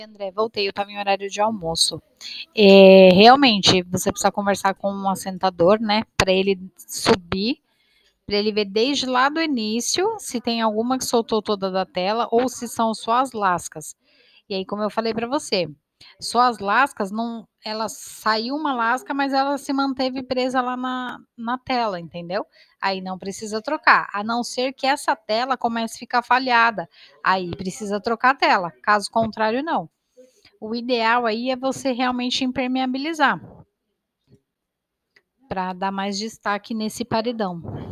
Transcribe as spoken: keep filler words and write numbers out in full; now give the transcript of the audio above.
André, voltei, eu estava em horário de almoço. É, realmente, você precisa conversar com um assentador, né, para ele subir, para ele ver desde lá do início se tem alguma que soltou toda da tela ou se são só as lascas. E aí, como eu falei para você, só as lascas não, ela saiu uma lasca, mas ela se manteve presa lá na, na tela, entendeu? Aí não precisa trocar, a não ser que essa tela comece a ficar falhada. Aí precisa trocar a tela, caso contrário, não. O ideal aí é você realmente impermeabilizar, para dar mais destaque nesse paredão.